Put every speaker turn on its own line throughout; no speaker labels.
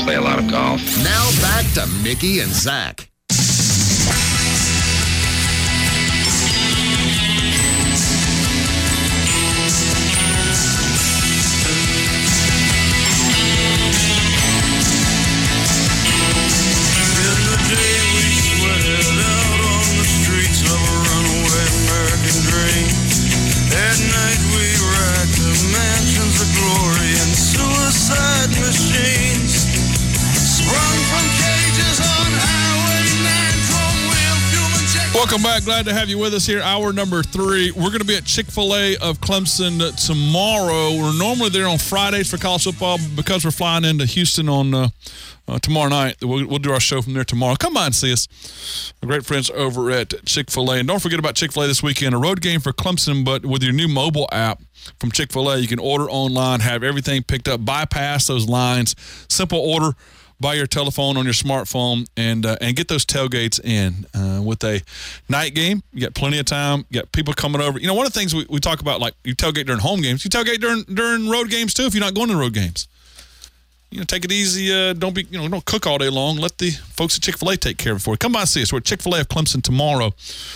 play a lot of golf.
Now back to Mickey and Zach.
At night we racked the mansions of glory and suicide machines. Sprung from cages on Highway 9, chrome-wheel, fuel-injected.
Welcome back. Glad to have you with us here. Hour number 3. We're going to be at Chick-fil-A of Clemson tomorrow. We're normally there on Fridays for college football, but because we're flying into Houston on tomorrow night, we'll do our show from there tomorrow. Come by and see us. Our great friends over at Chick-fil-A. And don't forget about Chick-fil-A this weekend. A road game for Clemson, but with your new mobile app from Chick-fil-A, you can order online, have everything picked up, bypass those lines. Simple order by your telephone on your smartphone, and get those tailgates in. With a night game, you got plenty of time. You got people coming over. You know, one of the things we talk about, like you tailgate during home games, you tailgate during road games too if you're not going to road games. You know, take it easy. Don't cook all day long. Let the folks at Chick-fil-A take care of it for you. Come by and see us. We're at Chick-fil-A of Clemson tomorrow,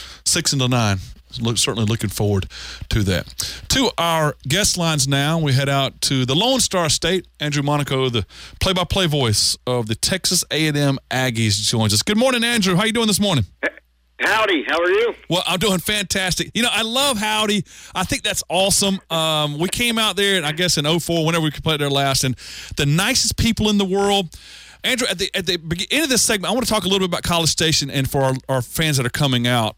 6 until 9. Certainly looking forward to that. To our guest lines now, we head out to the Lone Star State. Andrew Monaco, the play-by-play voice of the Texas A&M Aggies, joins us. Good morning, Andrew. How you doing this morning?
Howdy, how are you?
Well, I'm doing fantastic. You know, I love Howdy. I think that's awesome. We came out there, I guess, in 2004, whenever we played there last, and the nicest people in the world. Andrew, at the beginning of this segment, I want to talk a little bit about College Station and for our fans that are coming out.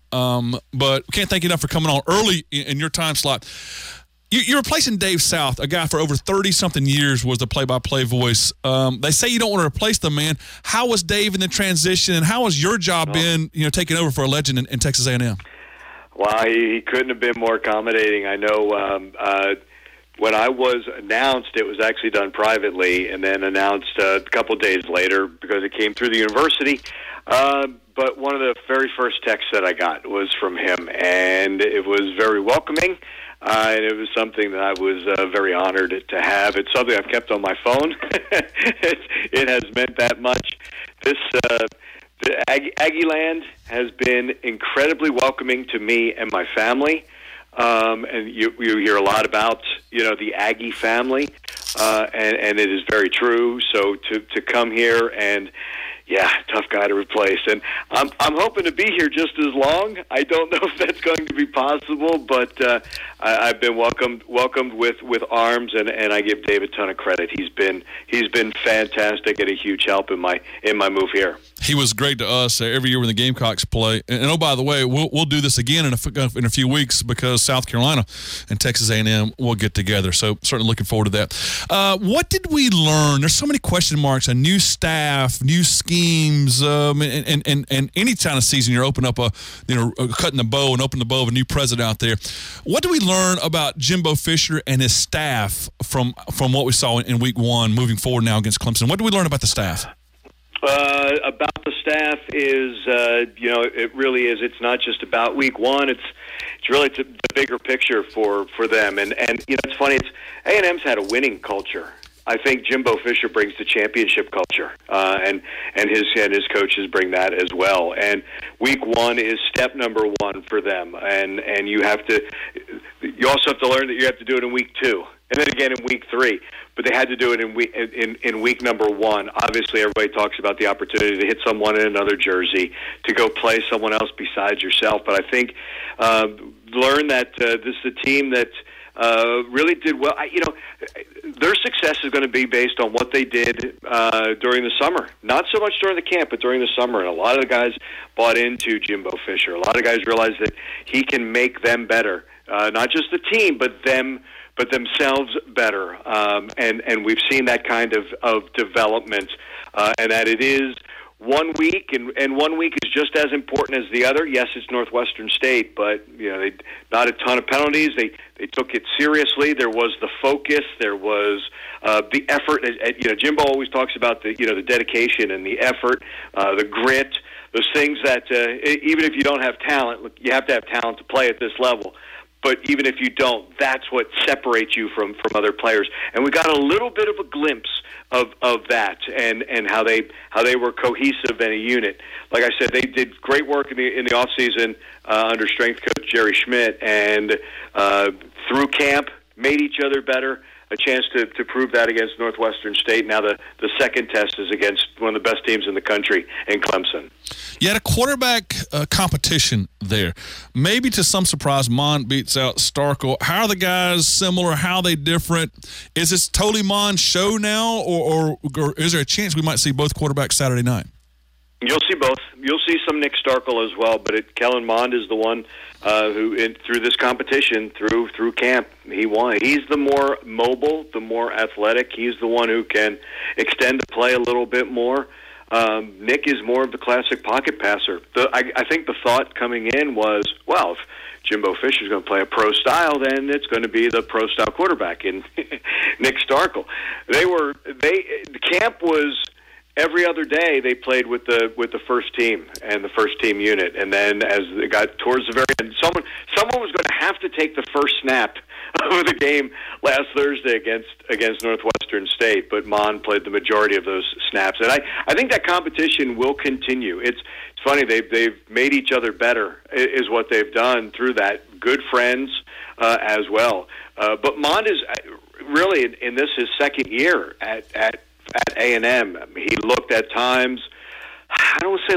But we can't thank you enough for coming on early in your time slot. You're replacing Dave South, a guy for over 30-something years was the play-by-play voice. They say you don't want to replace the man. How was Dave in the transition, and how has your job been, taking over for a legend in Texas A&M?
Well, he couldn't have been more accommodating. I know when I was announced, it was actually done privately and then announced a couple days later because it came through the university. But one of the very first texts that I got was from him, and it was very welcoming. And it was something that I was very honored to have. It's something I've kept on my phone. It has meant that much. The Aggieland has been incredibly welcoming to me and my family. And you hear a lot about, the Aggie family, and it is very true. So to come here and, tough guy to replace. And I'm hoping to be here just as long. I don't know if that's going to be possible, but I've been welcomed with arms, and I give Dave a ton of credit. He's been fantastic and a huge help in my move here.
He was great to us every year when the Gamecocks play. And oh, by the way, we'll do this again in a few weeks because South Carolina and Texas A&M will get together. So certainly looking forward to that. What did we learn? There's so many question marks. A new staff, new schemes, and any kind of season you're open up cutting the bow and open the bow of a new president out there. What do we learn about Jimbo Fisher and his staff from what we saw in week 1 moving forward now against Clemson? What do we learn about the staff?
About the staff is, it really is. It's not just about week 1. It's really the bigger picture for them. And it's funny. A&M's had a winning culture. I think Jimbo Fisher brings the championship culture, and his coaches bring that as well. And week 1 is step number 1 for them. And you also have to learn that you have to do it in week 2, and then again in week 3. But they had to do it in week number 1. Obviously, everybody talks about the opportunity to hit someone in another jersey, to go play someone else besides yourself. But I think learn that this is a team that really did well. Their success is going to be based on what they did during the summer. Not so much during the camp, but during the summer. And a lot of the guys bought into Jimbo Fisher. A lot of guys realized that he can make them better. Not just the team, but themselves better. And we've seen that kind of development, and that it is 1 week, and 1 week is just as important as the other. Yes, it's Northwestern State, but they not a ton of penalties. They took it seriously. There was the focus. There was the effort. Jimbo always talks about the dedication and the effort, the grit, those things that even if you don't have talent, you have to have talent to play at this level. But even if you don't, that's what separates you from other players. And we got a little bit of a glimpse of that and how they were cohesive in a unit. Like I said, they did great work in the off season under strength coach Jerry Schmidt, and through camp made each other better. A chance to prove that against Northwestern State. Now the second test is against one of the best teams in the country in Clemson.
You had a quarterback competition there. Maybe to some surprise, Mond beats out Starkel. How are the guys similar? How are they different? Is this totally Mond's show now, or is there a chance we might see both quarterbacks Saturday night?
You'll see both. You'll see some Nick Starkel as well, but Kellen Mond is the one who, through this competition, through camp, he won. He's the more mobile, the more athletic. He's the one who can extend the play a little bit more. Nick is more of the classic pocket passer. I think the thought coming in was, well, if Jimbo Fisher's going to play a pro style, then it's going to be the pro style quarterback in Nick Starkel. The camp was. Every other day they played with the first team and the first team unit, and then as it got towards the very end, someone was going to have to take the first snap of the game last Thursday against Northwestern State, but Mond played the majority of those snaps, and I think that competition will continue. It's funny, they've made each other better is what they've done through that. Good friends as well, but Mond is really in this his second year at A&M. He looked at times, I don't want to say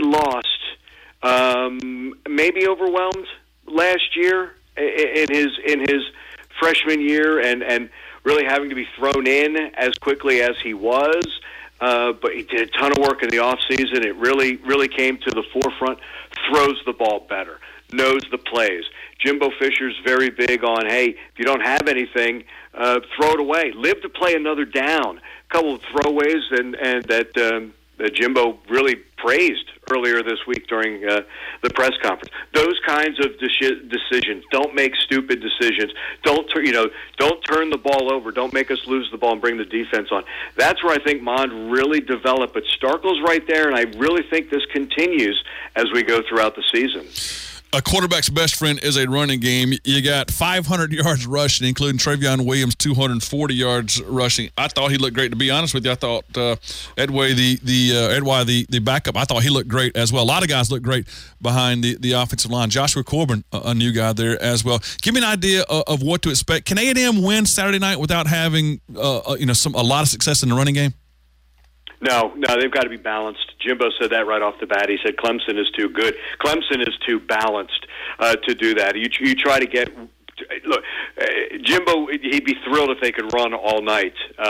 lost, maybe overwhelmed last year in his freshman year, and really having to be thrown in as quickly as he was. But he did a ton of work in the offseason. It really came to the forefront. Throws the ball better, knows the plays. Jimbo Fisher's very big on, hey, if you don't have anything, throw it away. Live to play another down. A couple of throwaways and that Jimbo really praised earlier this week during the press conference. Those kinds of decisions. Don't make stupid decisions. Don't turn the ball over. Don't make us lose the ball and bring the defense on. That's where I think Mond really developed. But Starkel's right there, and I really think this continues as we go throughout the season.
A quarterback's best friend is a running game. You got 500 yards rushing, including Travion Williams, 240 yards rushing. I thought he looked great. To be honest with you, I thought Edway, the backup, I thought he looked great as well. A lot of guys look great behind the offensive line. Joshua Corbin, a new guy there as well. Give me an idea of what to expect. Can A&M win Saturday night without having a lot of success in the running game?
No, they've got to be balanced. Jimbo said that right off the bat. He said Clemson is too good. Clemson is too balanced to do that. You try to get look, Jimbo, he'd be thrilled if they could run all night.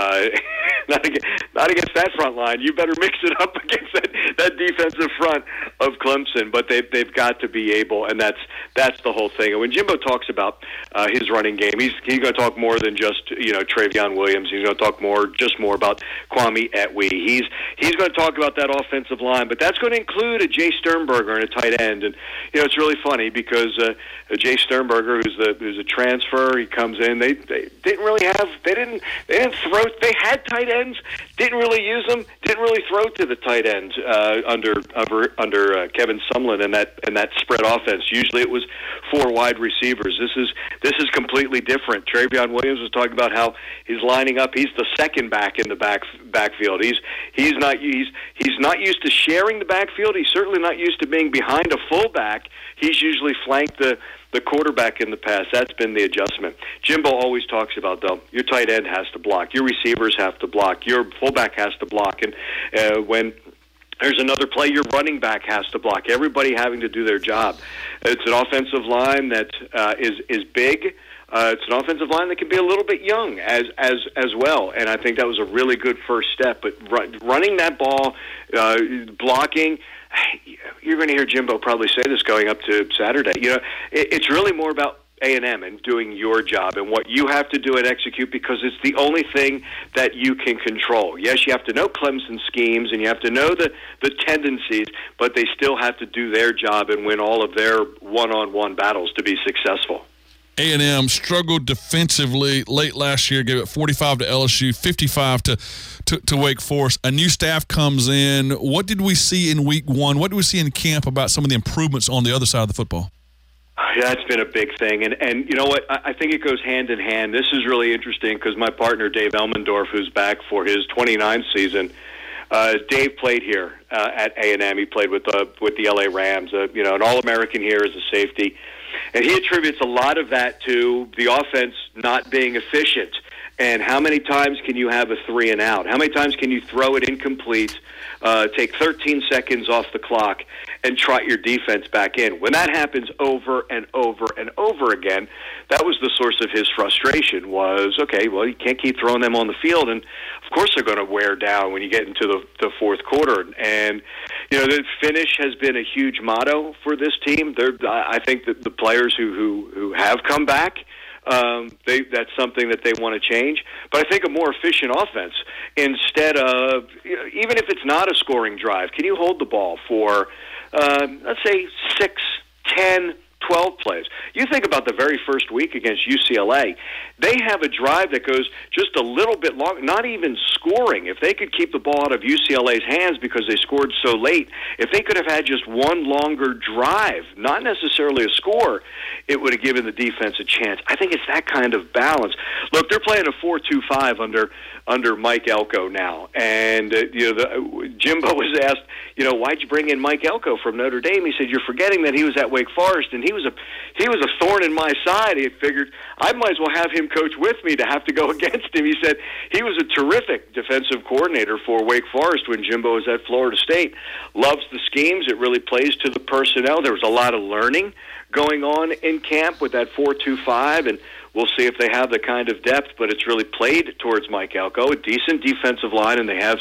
Not against that front line. You better mix it up against that defensive front of Clemson. But they've got to be able, and that's the whole thing. And when Jimbo talks about his running game, he's going to talk more than just Travion Williams. He's going to talk more about Kwame Etwe. He's going to talk about that offensive line, but that's going to include a Jay Sternberger and a tight end. And it's really funny because Jay Sternberger, who's a transfer, he comes in. They didn't really have. They didn't throw. They had tight ends. Didn't really use them. Didn't really throw to the tight ends under Kevin Sumlin and that spread offense. Usually it was 4 wide receivers. This is completely different. Travion Williams was talking about how he's lining up. He's the second back in the backfield. He's not used to sharing the backfield. He's certainly not used to being behind a fullback. He's usually flanked the quarterback in the past. That's been the adjustment. Jimbo always talks about, though, your tight end has to block. Your receivers have to block. Your fullback has to block. And when there's another play, your running back has to block. Everybody having to do their job. It's an offensive line that is big. It's an offensive line that can be a little bit young as well, and I think that was a really good first step. But running that ball, blocking, you're going to hear Jimbo probably say this going up to Saturday. It's really more about A&M and doing your job and what you have to do and execute, because it's the only thing that you can control. Yes, you have to know Clemson schemes and you have to know the tendencies, but they still have to do their job and win all of their one-on-one battles to be successful.
A&M struggled defensively late last year, gave it 45 to LSU, 55 to Wake Forest. A new staff comes in. What did we see in week one? What did we see in camp about some of the improvements on the other side of the football?
That's been a big thing. And you know what? I think it goes hand in hand. This is really interesting because my partner, Dave Elmendorf, who's back for his 29th season, Dave played here at A&M. He played with the LA Rams, an All-American here as a safety. And he attributes a lot of that to the offense not being efficient. And how many times can you have a 3 and out? How many times can you throw it incomplete, take 13 seconds off the clock, and trot your defense back in? When that happens over and over and over again, that was the source of his frustration was, okay, well, you can't keep throwing them on the field, and of course they're going to wear down when you get into the fourth quarter. And, the finish has been a huge motto for this team. I think that the players who have come back, that's something that they want to change. But I think a more efficient offense, instead of, even if it's not a scoring drive, can you hold the ball for, let's say, 6, 10, 12 plays? You think about the very first week against UCLA. They have a drive that goes just a little bit long, not even scoring. If they could keep the ball out of UCLA's hands because they scored so late, if they could have had just one longer drive, not necessarily a score, it would have given the defense a chance. I think it's that kind of balance. Look, they're playing a 4-2-5 under Mike Elko now. And, Jimbo was asked, why'd you bring in Mike Elko from Notre Dame? He said, you're forgetting that he was at Wake Forest, and he was a thorn in my side. He figured I might as well have him coach with me to have to go against him. He said he was a terrific defensive coordinator for Wake Forest when Jimbo was at Florida State. Loves the schemes. It really plays to the personnel. There was a lot of learning going on in camp with that 4-2-5, and we'll see if they have the kind of depth, but it's really played towards Mike Elko. A decent defensive line, and they have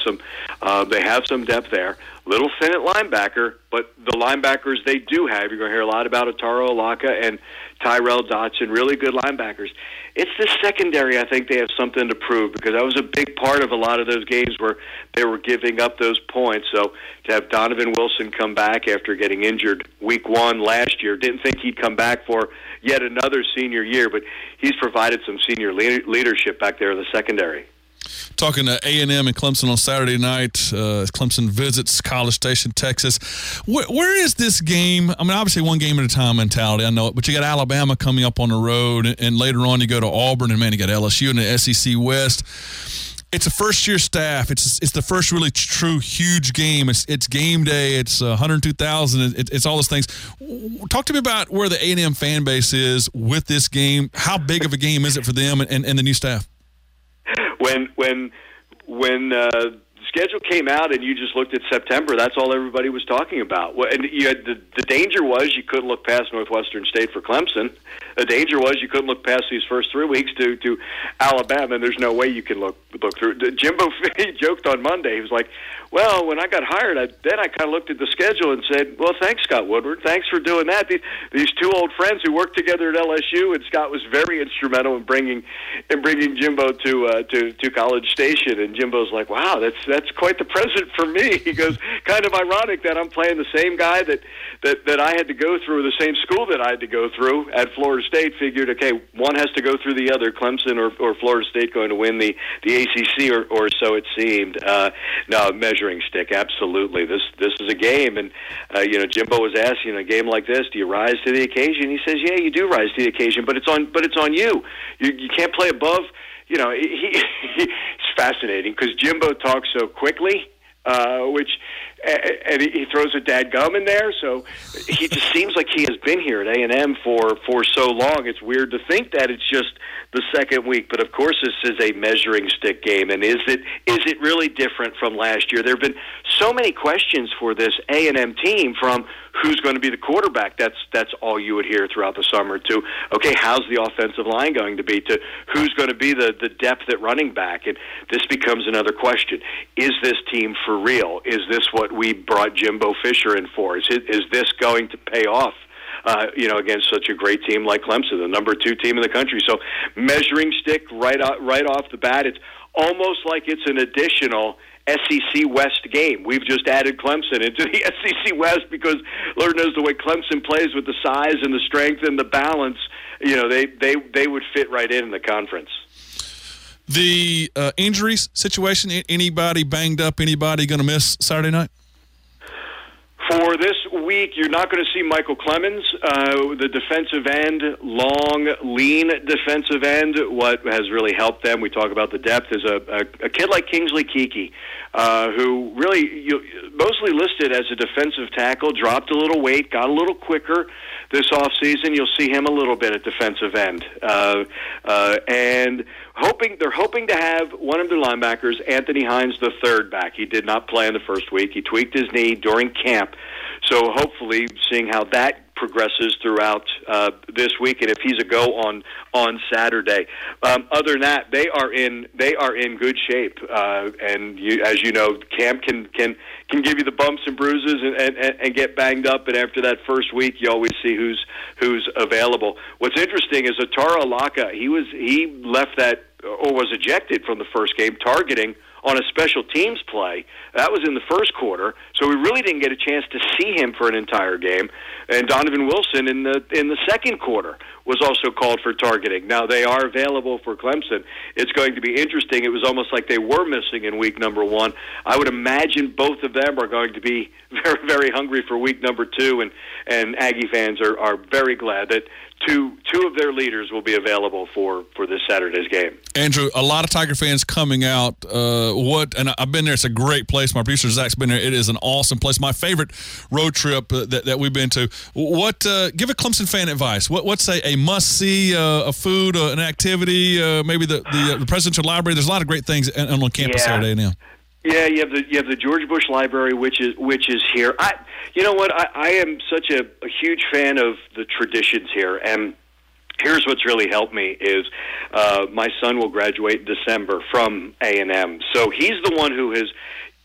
some depth there. Little thin at linebacker, but the linebackers they do have, you're going to hear a lot about Ataro Alaka and Tyrell Dotson, really good linebackers. It's the secondary, I think they have something to prove, because that was a big part of a lot of those games where they were giving up those points. So to have Donovan Wilson come back after getting injured week 1 last year, didn't think he'd come back for yet another senior year, but he's provided some senior leadership back there in the secondary.
Talking to A&M and Clemson on Saturday night. Clemson visits College Station, Texas. Where is this game? I mean, obviously one game at a time mentality, I know it, but you got Alabama coming up on the road, and later on you go to Auburn, and, man, you got LSU in the SEC West. It's a first-year staff. It's the first really true huge game. It's game day. It's 102,000. It's all those things. Talk to me about where the A&M fan base is with this game. How big of a game is it for them and the new staff?
When the schedule came out and you just looked at September, that's all everybody was talking about. And you had the danger was you couldn't look past Northwestern State for Clemson. The danger was you couldn't look past these first 3 weeks to Alabama, and there's no way you can look through. Jimbo joked on Monday. He was like, well, when I got hired, I kind of looked at the schedule and said, well, thanks, Scott Woodward. Thanks for doing that. These two old friends who worked together at LSU, and Scott was very instrumental in bringing Jimbo to College Station. And Jimbo's like, wow, that's quite the present for me. He goes, kind of ironic that I'm playing the same guy that I had to go through, the same school that I had to go through at Florida State. Figured, okay, one has to go through the other, Clemson or Florida State going to win the ACC, or so it seemed. No, measuring stick, absolutely. This is a game, and Jimbo was asked, a game like this, do you rise to the occasion? He says, yeah, you do rise to the occasion, but it's on you. You can't play above. It's fascinating because Jimbo talks so quickly, and he throws a dadgum in there, so he just seems like he has been here at A&M for so long. It's weird to think that it's just the second week, but of course this is a measuring stick game, and is it really different from last year? There have been so many questions for this A&M team, from who's going to be the quarterback, that's all you would hear throughout the summer, to, okay, how's the offensive line going to be, to who's going to be the depth at running back, and this becomes another question. Is this team for real? Is this what we brought Jimbo Fisher in for? Is this going to pay off? Against such a great team like Clemson, the number 2 team in the country. So measuring stick right off the bat. It's almost like it's an additional SEC West game. We've just added Clemson into the SEC West because Lord knows the way Clemson plays with the size and the strength and the balance. They would fit right in the conference.
The injuries situation, anybody banged up, anybody going to miss Saturday night?
For this week, you're not going to see Michael Clemens, the defensive end, long, lean defensive end. What has really helped them, we talk about the depth, is a kid like Kingsley Keke, who really mostly listed as a defensive tackle, dropped a little weight, got a little quicker this offseason. You'll see him a little bit at defensive end. And they're hoping to have one of their linebackers, Anthony Hines, the third back. He did not play in the first week. He tweaked his knee during camp. So hopefully seeing how that progresses throughout this week, and if he's a go on Saturday. Other than that, they are in good shape, and as you know, camp can give you the bumps and bruises and get banged up. And after that first week, you always see who's available. What's interesting is Atara Alaka. He left that or was ejected from the first game, targeting on a special teams play. That was in the first quarter, so we really didn't get a chance to see him for an entire game. And Donovan Wilson in the second quarter was also called for targeting. Now, they are available for Clemson. It's going to be interesting. It was almost like they were missing in week number 1. I would imagine both of them are going to be very, very hungry for week number 2, and Aggie fans are very glad that two of their leaders will be available for this Saturday's game.
Andrew, a lot of Tiger fans coming out. And I've been there. It's a great place. My producer Zach's been there. It is an awesome place. My favorite road trip that we've been to. Give a Clemson fan advice. What's a must see? A food, an activity, maybe the presidential library. There's a lot of great things on campus there at A&M.
Yeah, you have the George Bush Library, which is here. You know what? I am such a huge fan of the traditions here, and here's what's really helped me is my son will graduate in December from A&M, so he's the one who has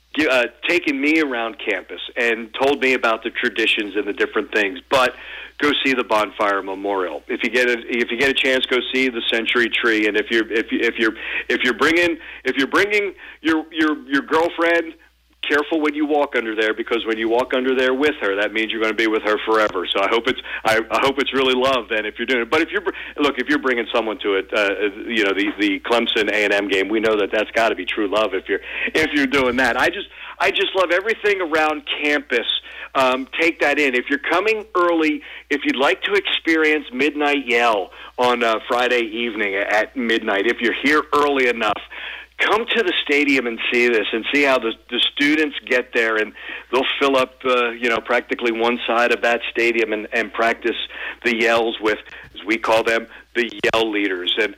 taken me around campus and told me about the traditions and the different things. But go see the Bonfire Memorial. If you get a chance, go see the Century Tree. And if you're bringing your girlfriend, careful when you walk under there, because when you walk under there with her, that means you're going to be with her forever. So I hope it's really love then if you're doing it. But if you're bringing someone to it, the Clemson A&M game, we know that's got to be true love if you're doing that. I just love everything around campus. Take that in. If you're coming early, if you'd like to experience Midnight Yell on Friday evening at midnight, if you're here early enough, come to the stadium and see this, and see how the students get there, and they'll fill up practically one side of that stadium and practice the yells with, as we call them, the yell leaders. And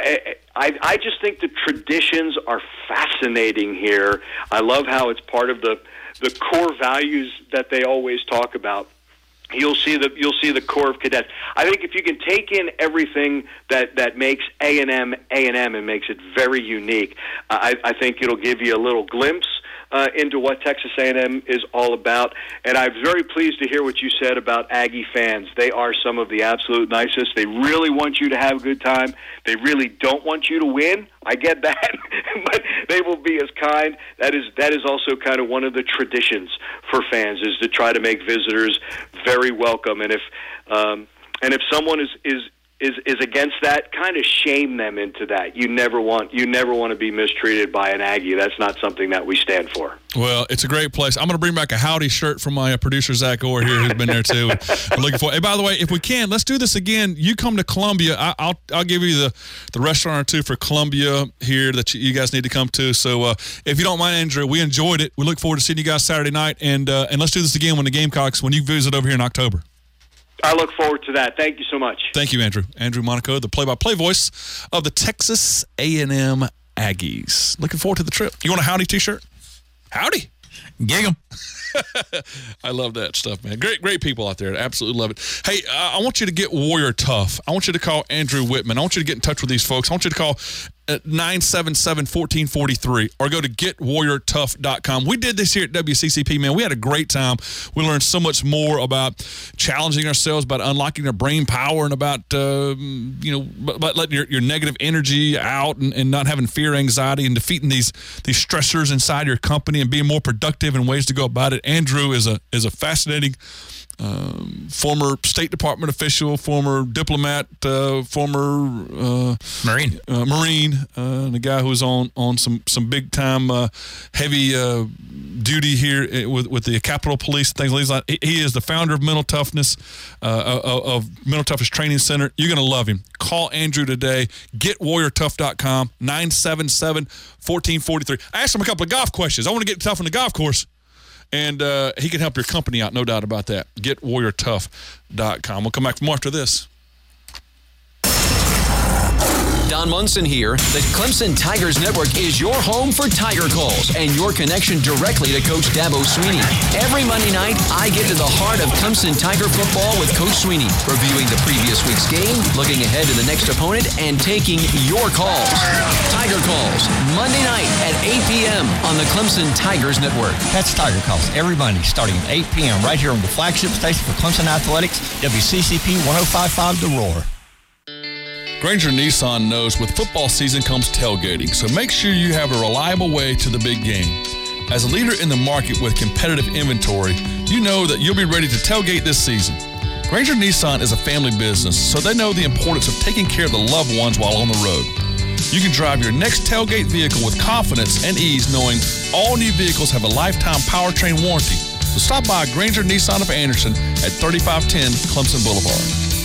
I just think the traditions are fascinating here. I love how it's part of the core values that they always talk about. You'll see the core of cadets. I think if you can take in everything that makes A&M and makes it very unique, I think it'll give you a little glimpse into what Texas A&M is all about. And I'm very pleased to hear what you said about Aggie fans. They are some of the absolute nicest. They really want you to have a good time. They really don't want you to win. I get that, but they will be as kind. That is also kind of one of the traditions for fans, is to try to make visitors very welcome. And if someone is against that, kind of shame them into that. You never want to be mistreated by an Aggie. That's not something that we stand for.
Well, it's a great place. I'm going to bring back a howdy shirt from my producer Zach Orr here, who's been there too. I'm looking for. Hey, by the way, if we can, let's do this again. You come to Columbia, I'll give you the restaurant or two for Columbia here that you guys need to come to. So if you don't mind, Andrew, we enjoyed it. We look forward to seeing you guys Saturday night, and let's do this again when you visit over here in October.
I look forward to that. Thank you so much.
Thank you, Andrew. Andrew Monaco, the play-by-play voice of the Texas A&M Aggies. Looking forward to the trip. You want a howdy T-shirt? Howdy.
Gig 'em.
I love that stuff, man. Great people out there. Absolutely love it. Hey, I want you to get Warrior Tough. I want you to call Andrew Whitman. I want you to get in touch with these folks. I want you to call 977-1443 or go to getwarriortough.com. We did this here at WCCP, man. We had a great time. We learned so much more about challenging ourselves, about unlocking our brain power, and about about letting your negative energy out and not having fear, anxiety, and defeating these stressors inside your company and being more productive and ways to go about it. Andrew is a fascinating former State Department official, former diplomat, former
Marine,
and a guy who was on some big time heavy duty here with the Capitol Police, things like that. He is the founder of Mental Toughness, of Mental Toughness Training Center. You're going to love him. Call Andrew today. GetWarriorTough.com, 977-1443. I asked him a couple of golf questions. I want to get tough on the golf course. And he can help your company out, no doubt about that. GetWarriorTough.com. We'll come back for more after this.
Don Munson here. The Clemson Tigers Network is your home for Tiger calls and your connection directly to Coach Dabo Swinney. Every Monday night, I get to the heart of Clemson Tiger football with Coach Swinney, reviewing the previous week's game, looking ahead to the next opponent, and taking your calls. Tiger Calls, Monday night at 8 p.m. on the Clemson Tigers Network.
That's Tiger Calls every Monday starting at 8 p.m. right here on the flagship station for Clemson Athletics, WCCP 105.5 The Roar.
Granger Nissan knows with football season comes tailgating, so make sure you have a reliable way to the big game. As a leader in the market with competitive inventory, you know that you'll be ready to tailgate this season. Granger Nissan is a family business, so they know the importance of taking care of the loved ones while on the road. You can drive your next tailgate vehicle with confidence and ease knowing all new vehicles have a lifetime powertrain warranty. So stop by Granger Nissan of Anderson at 3510 Clemson Boulevard.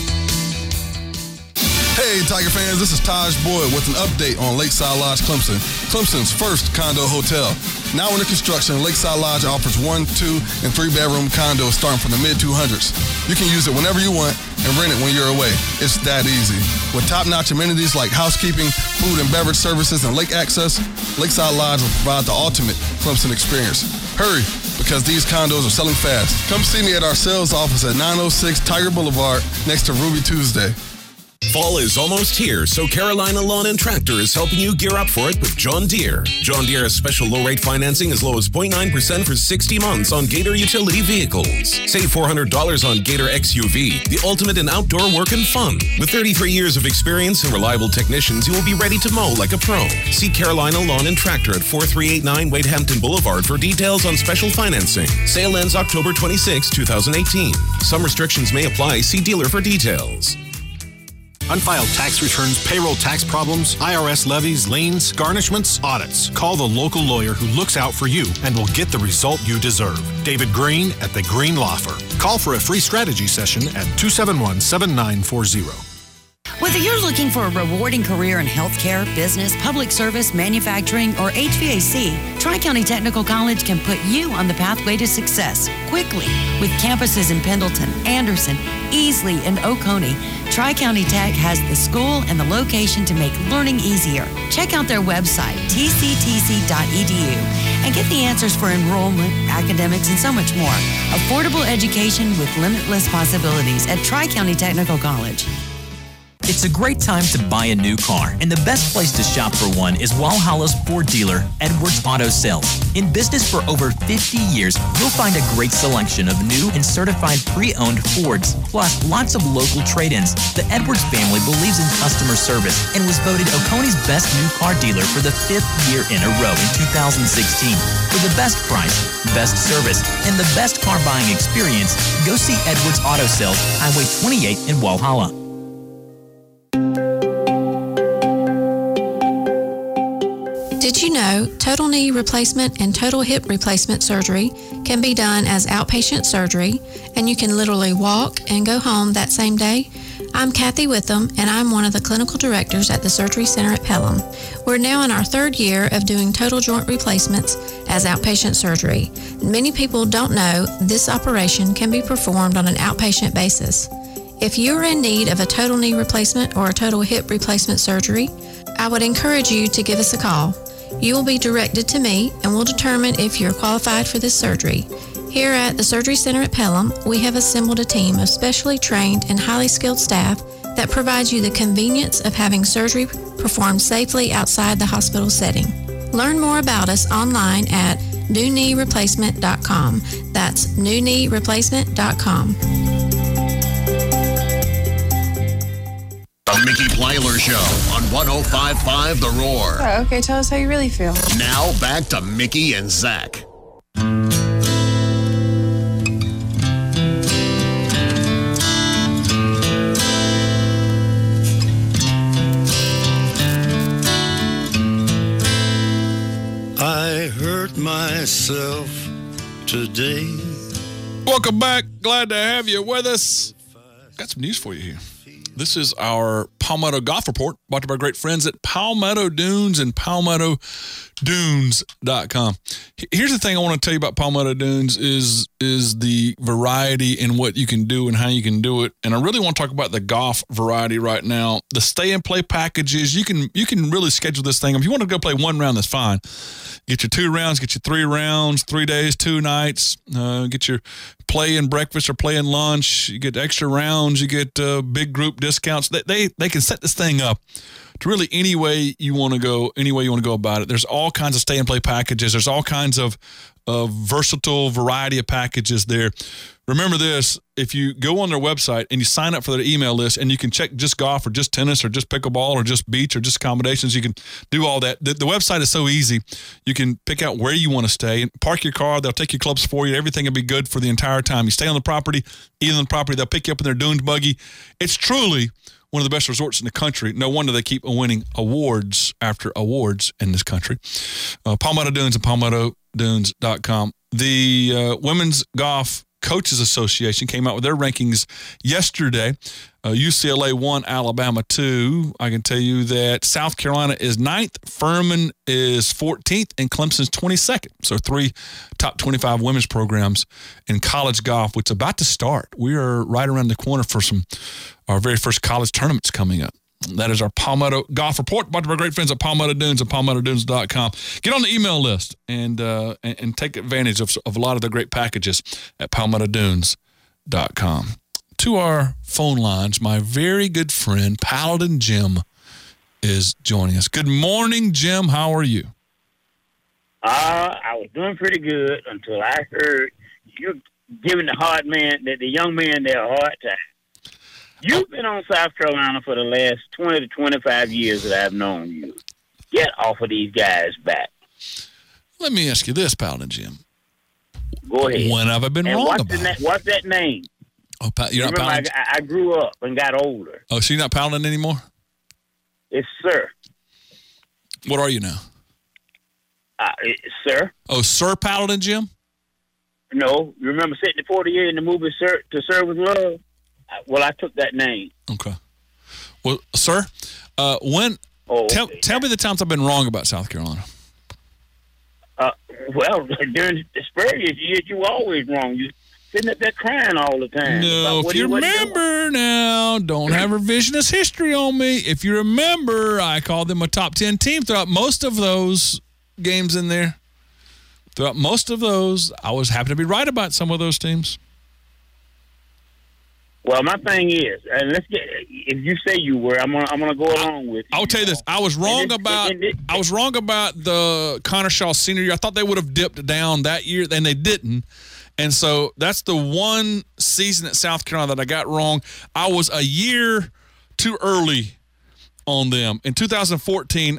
Hey, Tiger fans, this is Taj Boyd with an update on Lakeside Lodge Clemson, Clemson's first condo hotel. Now under construction, Lakeside Lodge offers 1, 2, and 3-bedroom condos starting from the mid-200s. You can use it whenever you want and rent it when you're away. It's that easy. With top-notch amenities like housekeeping, food and beverage services, and lake access, Lakeside Lodge will provide the ultimate Clemson experience. Hurry, because these condos are selling fast. Come see me at our sales office at 906 Tiger Boulevard next to Ruby Tuesday.
Fall is almost here, so Carolina Lawn and Tractor is helping you gear up for it with John Deere. John Deere has special low-rate financing as low as 0.9% for 60 months on Gator utility vehicles. Save $400 on Gator XUV, the ultimate in outdoor work and fun. With 33 years of experience and reliable technicians, you will be ready to mow like a pro. See Carolina Lawn and Tractor at 4389 Wade Hampton Boulevard for details on special financing. Sale ends October 26, 2018. Some restrictions may apply. See dealer for details.
Unfiled tax returns, payroll tax problems, IRS levies, liens, garnishments, audits. Call the local lawyer who looks out for you and will get the result you deserve. David Green at the Green Law Firm. Call for a free strategy session at 271-7940.
Whether you're looking for a rewarding career in healthcare, business, public service, manufacturing, or HVAC, Tri-County Technical College can put you on the pathway to success quickly. With campuses in Pendleton, Anderson, Easley, and Oconee, Tri-County Tech has the school and the location to make learning easier. Check out their website, tctc.edu, and get the answers for enrollment, academics, and so much more. Affordable education with limitless possibilities at Tri-County Technical College.
It's a great time to buy a new car, and the best place to shop for one is Walhalla's Ford dealer, Edwards Auto Sales. In business for over 50 years, you'll find a great selection of new and certified pre-owned Fords, plus lots of local trade-ins. The Edwards family believes in customer service and was voted Oconee's best new car dealer for the 5th year in a row in 2016. For the best price, best service, and the best car buying experience, go see Edwards Auto Sales, Highway 28 in Walhalla.
Did you know total knee replacement and total hip replacement surgery can be done as outpatient surgery, and you can literally walk and go home that same day? I'm Kathy Witham, and I'm one of the clinical directors at the Surgery Center at Pelham. We're now in our 3rd year of doing total joint replacements as outpatient surgery. Many people don't know this operation can be performed on an outpatient basis. If you're in need of a total knee replacement or a total hip replacement surgery, I would encourage you to give us a call. You will be directed to me, and we'll determine if you're qualified for this surgery. Here at the Surgery Center at Pelham, we have assembled a team of specially trained and highly skilled staff that provides you the convenience of having surgery performed safely outside the hospital setting. Learn more about us online at newkneereplacement.com. That's newkneereplacement.com.
The Mickey Plyler Show on 105.5 The Roar.
Oh, okay, tell us how you really feel.
Now back to Mickey and Zach.
myself today.
Welcome back. Glad to have you with us. Got some news for you here. This is our Palmetto Golf Report, brought to you by our great friends at Palmetto Dunes and PalmettoDunes.com. Here's the thing I want to tell you about Palmetto Dunes is the variety in what you can do and how you can do it. And I really want to talk about the golf variety right now. The stay and play packages, you can really schedule this thing. If you want to go play one round, that's fine. Get your 2 rounds, get your 3 rounds, 3 days, 2 nights. Get your play and breakfast or play and lunch. You get extra rounds. You get big group discounts. They can set this thing up to really any way you want to go about it. There's all kinds of stay and play packages. There's all kinds of versatile variety of packages there. Remember this, if you go on their website and you sign up for their email list and you can check just golf or just tennis or just pickleball or just beach or just accommodations, you can do all that. The website is so easy. You can pick out where you want to stay and park your car. They'll take your clubs for you. Everything will be good for the entire time. You stay on the property, either on the property, they'll pick you up in their dunes buggy. It's truly one of the best resorts in the country. No wonder they keep winning awards after awards in this country. Palmetto Dunes and PalmettoDunes.com. The Women's Golf Coaches Association came out with their rankings yesterday. UCLA 1, Alabama 2. I can tell you that South Carolina is 9th, Furman is 14th, and Clemson's 22nd. So 3 top 25 women's programs in college golf, which is about to start. We are right around the corner for our very first college tournaments coming up. That is our Palmetto Golf Report, brought to our great friends at Palmetto Dunes and PalmettoDunes.com. Get on the email list and take advantage of a lot of the great packages at PalmettoDunes.com. To our phone lines, my very good friend, Paladin Jim, is joining us. Good morning, Jim. How are you?
I was doing pretty good until I heard you giving the young man there a hard time. You've been on South Carolina for the last 20 to 25 years that I've known you. Get off of these guys' back.
Let me ask you this, Paladin Jim.
Go ahead.
When have I been wrong about it?
What's that name?
Oh, you're not Paladin?
I grew up and got older.
Oh, so you're not Paladin anymore?
It's Sir.
What are you now?
Sir.
Oh, Sir Paladin Jim?
No. You remember sitting at 48 in the movie Sir, To Serve With Love? Well, I took that name.
Okay. Well, sir, tell me the times I've been wrong about South Carolina.
Well, during the Spurrier years, you were always wrong. You sitting up there crying all the time.
No, if you remember now, don't have revisionist history on me. If you remember, I called them a top 10 team throughout most of those games in there. Throughout most of those, I was happy to be right about some of those teams.
Well, my thing is, and if you say you were, I'm gonna go along with you.
I'll tell you this. I was wrong about the Connor Shaw senior year. I thought they would have dipped down that year, and they didn't. And so that's the one season at South Carolina that I got wrong. I was a year too early on them. In 2013,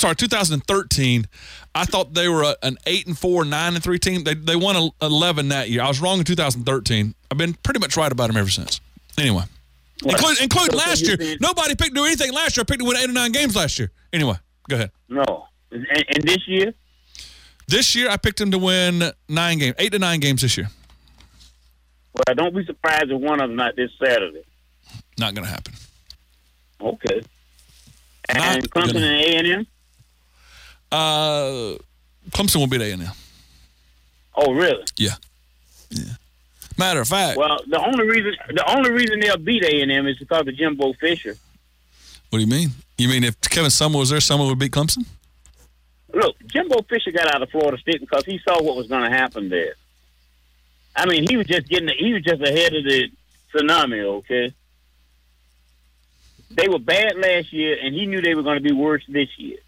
I thought they were an 8-4, 9-3 team. They won 11 that year. I was wrong in 2013. I've been pretty much right about them ever since. Anyway, including last year. Nobody picked to do anything last year. I picked to win 8 or 9 games last year. Anyway, go ahead.
No. And this year?
This year, I picked them to win 9 games, 8 to 9 games this year.
Well, don't be surprised if one of them not this Saturday.
Not going to happen.
Okay. And Clemson and A&M?
Clemson will beat A&M.
Oh, really?
Yeah. Matter of fact.
Well, the only reason they'll beat A&M is because of Jimbo Fisher.
What do you mean? You mean if Kevin Summer was there, Summer would beat Clemson?
Look, Jimbo Fisher got out of Florida State because he saw what was going to happen there. I mean, he was just ahead of the tsunami, okay? They were bad last year, and he knew they were going to be worse this year.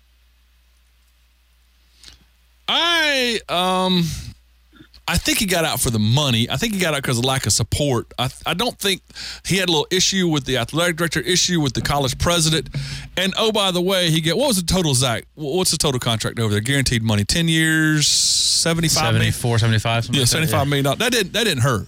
I think he got out for the money. I think he got out because of lack of support. I don't think he had a little issue with the athletic director, issue with the college president. And, oh, by the way, what was the total, Zach? What's the total contract over there? Guaranteed money. 10 years, 75
74, 75.
Yeah, $75 million. That didn't hurt.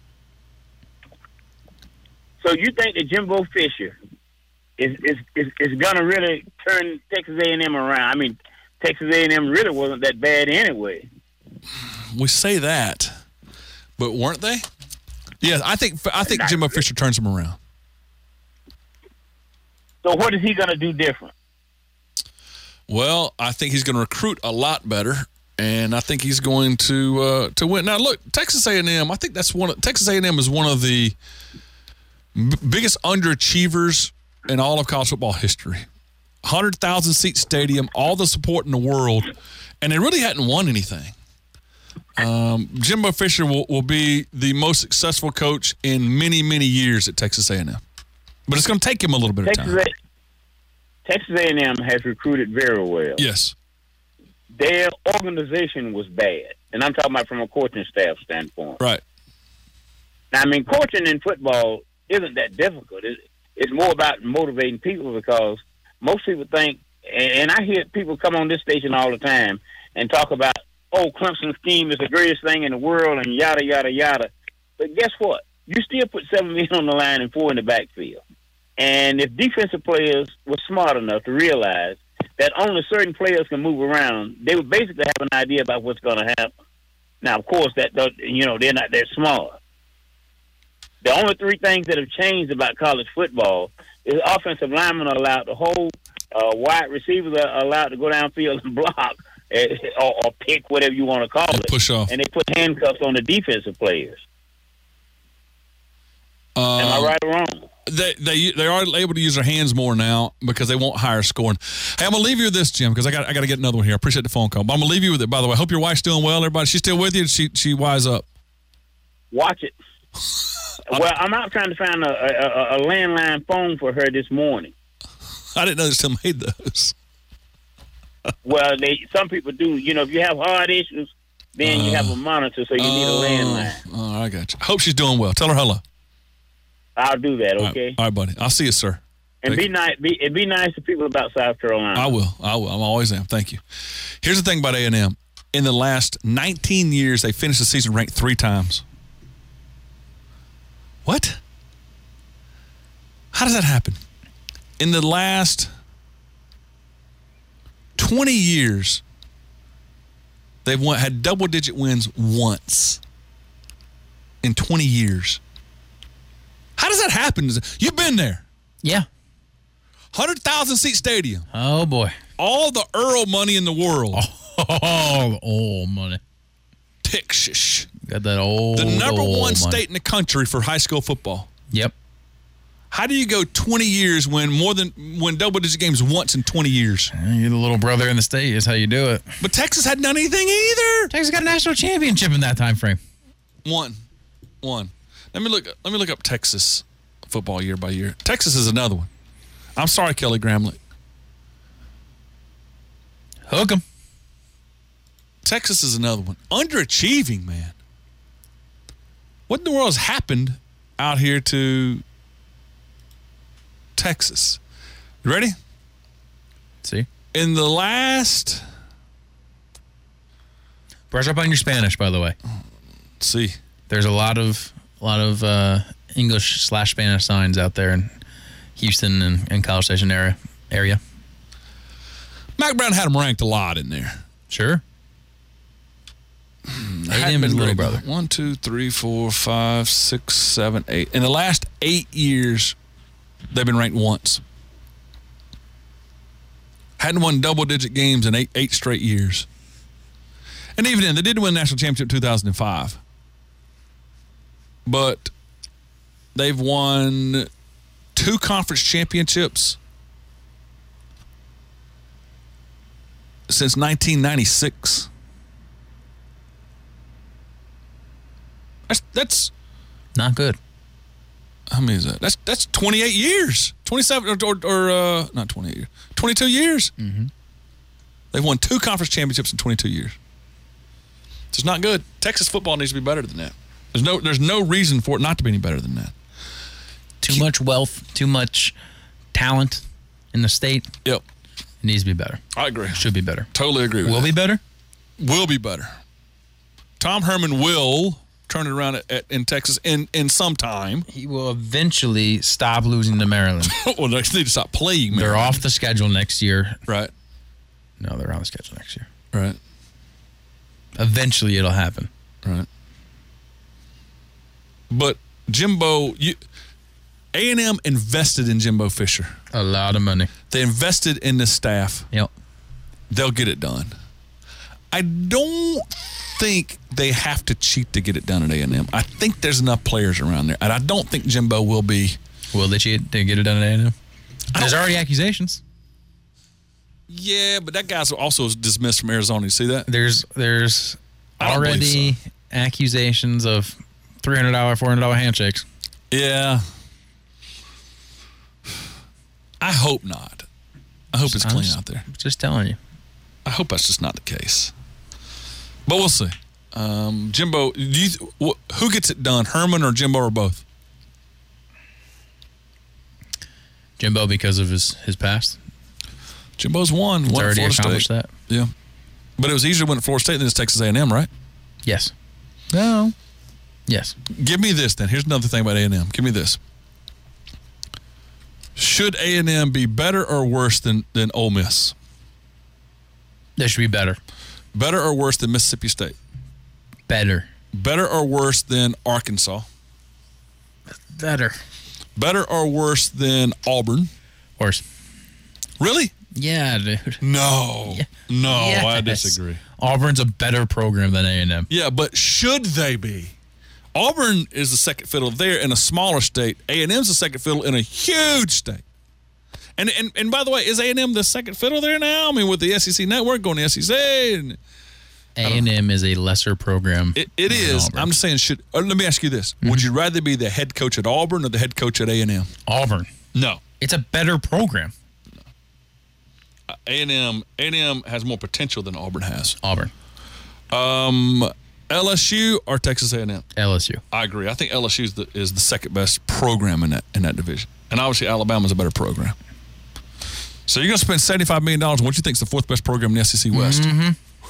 So you think that Jimbo Fisher is going to really turn Texas A&M around? I mean, Texas A&M really wasn't that bad anyway.
We say that, but weren't they? Yeah, I think Jimbo Fisher turns them around.
So what is he going to do different?
Well, I think he's going to recruit a lot better, and I think he's going to win. Now, look, Texas A&M. I think Texas A&M is one of the biggest underachievers in all of college football history. 100,000 seat stadium, all the support in the world, and they really hadn't won anything. Jimbo Fisher will be the most successful coach in many, many years at Texas A&M. But it's going to take him a little bit of time.
Texas A&M has recruited very well.
Yes.
Their organization was bad. And I'm talking about from a coaching staff standpoint.
Right.
Now, I mean, coaching in football isn't that difficult. It's more about motivating people because most people think, and I hear people come on this station all the time and talk about, oh, Clemson's scheme is the greatest thing in the world and yada, yada, yada. But guess what? You still put 7 men on the line and 4 in the backfield. And if defensive players were smart enough to realize that only certain players can move around, they would basically have an idea about what's going to happen. Now, of course, they're not that smart. The only 3 things that have changed about college football is offensive linemen are allowed to hold, wide receivers are allowed to go downfield and block or pick, whatever you want to call it.
Push off.
And they put handcuffs on the defensive players. Am I right or wrong?
They are able to use their hands more now because they won't hire scoring. Hey, I'm gonna leave you with this, Jim, because I got to get another one here. I appreciate the phone call, but I'm gonna leave you with it. By the way, I hope your wife's doing well. Everybody, she's still with you. She wise up.
Watch it. Well, I'm out trying to find a landline phone for her this morning.
I didn't know they still made those.
Well, some people do. You know, if you have heart issues, then you have a monitor, so you need a landline.
Oh, I got you. I hope she's doing well. Tell her hello.
I'll do that, okay?
All right, buddy. I'll see you, sir.
And be nice. Be nice to people about South Carolina.
I will. I always am. Thank you. Here's the thing about A&M. In the last 19 years, they finished the season ranked 3 times. What? How does that happen? In the last 20 years, they've had double-digit wins once in 20 years. How does that happen? You've been there.
Yeah.
100,000 seat stadium.
Oh, boy.
All the Earl money in the world.
Oh, old money.
Texas.
Got that old
The number
old
one
money.
state in the country for high school football.
Yep.
How do you go 20 years win double-digit games once in 20 years?
You're the little brother in the state is how you do it.
But Texas hadn't done anything either.
Texas got a national championship in that time frame.
One. Let me look up Texas football year by year. Texas is another one. I'm sorry, Kelly Gramlich.
Hook 'em.
Texas is another one. Underachieving, man. What in the world has happened out here to Texas? You ready?
See?
In the last...
Brush up on your Spanish, by the way.
See.
There's a lot of English/Spanish signs out there in Houston and College Station area.
Mack Brown had them ranked a lot in there.
Sure. A&M is a little brother.
1, 2, 3, 4, 5, 6, 7, 8. In the last 8 years, they've been ranked once. Hadn't won double-digit games in eight straight years. And even then, they did win the national championship in 2005. But they've won 2 conference championships since 1996. That's
not good.
How many is that? That's 28 years. 27 or not 28 years. 22 years.
Mm-hmm.
They've won 2 conference championships in 22 years. It's not good. Texas football needs to be better than that. There's no reason for it not to be any better than that.
Too much wealth, too much talent in the state.
Yep.
It needs to be better.
I agree.
Should be better.
Totally agree with that.
Will be better?
Will be better. Tom Herman will turn it around in Texas in some time.
He will eventually stop losing to Maryland.
Well, they need to stop playing Maryland.
They're off the schedule next year.
Right.
No, they're on the schedule next year.
Right.
Eventually it'll happen.
But Jimbo, A&M invested in Jimbo Fisher.
A lot of money.
They invested in this staff.
Yep.
They'll get it done. I don't think they have to cheat to get it done at A&M. I think there's enough players around there, and I don't think Jimbo will be.
Will they cheat to get it done at A&M? There's already accusations.
Yeah, but that guy's also dismissed from Arizona. You see that?
There's already accusations of $300, $400 handshakes.
Yeah. I hope not. I hope it's clean out there.
Just telling you.
I hope that's just not the case. But we'll see. Jimbo, who gets it done, Herman or Jimbo or both?
Jimbo, because of his past.
Jimbo's won.
He's already
Florida
accomplished
State.
that.
Yeah. But it was easier to win at Florida State than it's Texas A&M, right?
Yes. No. Yes.
Give me this then. Here's another thing about A&M. Give me this. Should A&M be better or worse than Ole Miss?
They should be better.
Better or worse than Mississippi State?
Better.
Better or worse than Arkansas?
Better.
Better or worse than Auburn?
Worse.
Really?
Yeah, dude.
No.
Yeah.
No,
Yes.
I disagree.
Auburn's a better program than A&M.
Yeah, but should they be? Auburn is the second fiddle there in a smaller state. A&M's the second fiddle in a huge state. And by the way, is A&M the second fiddle there now? I mean, with the SEC network going to SEC.
A&M is a lesser program.
It is.
Auburn.
I'm just saying, let me ask you this. Would you rather be the head coach at Auburn or the head coach at A&M?
Auburn.
No.
It's a better program.
A&M has more potential than Auburn has.
Auburn.
LSU or Texas A&M?
LSU.
I agree. I think LSU is the second best program in that division. And obviously Alabama's a better program. So you're going to spend $75 million on what you think is the fourth best program in the SEC West.
Mm-hmm.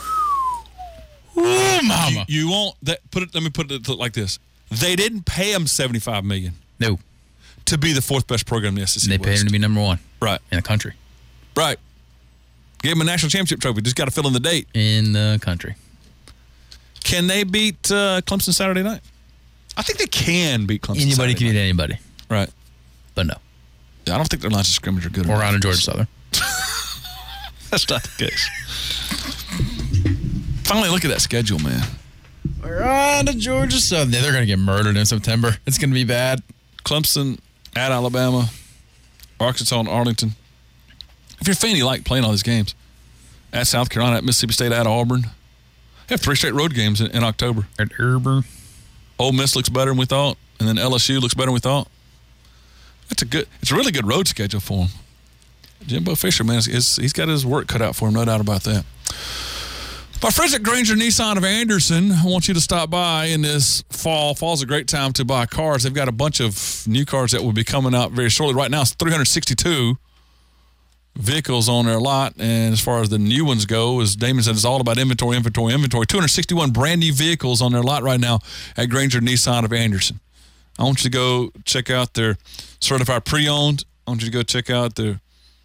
Ooh, mama.
You won't let me put it like this. They didn't pay him $75 million.
No.
To be the fourth best program in the SEC
They
West.
paid him to be number one.
Right.
In the country.
Right. Gave him a national championship trophy. Just got to fill in the date.
In the country.
Can they beat Clemson Saturday night? I think they can beat Clemson
Anybody
Saturday
can beat anybody.
Right.
But no.
Yeah, I don't think their lines of scrimmage are good.
Or on a Georgia Southern.
That's not the case. Finally, look at that schedule, man.
We're on to Georgia Southern. They're going to get murdered in September. It's going to be bad.
Clemson at Alabama, Arkansas and Arlington. If you're a fan, you like playing all these games. At South Carolina, at Mississippi State, at Auburn. They have 3 straight road games in October.
At Auburn.
Ole Miss looks better than we thought, and then LSU looks better than we thought. It's a really good road schedule for him. Jimbo Fisher, man, he's got his work cut out for him, no doubt about that. My friends at Granger Nissan of Anderson, I want you to stop by in this fall. Fall's a great time to buy cars. They've got a bunch of new cars that will be coming out very shortly. Right now, it's 362 vehicles on their lot. And as far as the new ones go, as Damon said, it's all about inventory. 261 brand new vehicles on their lot right now at Granger Nissan of Anderson. I want you to go check out their certified pre-owned. I want you to go check out their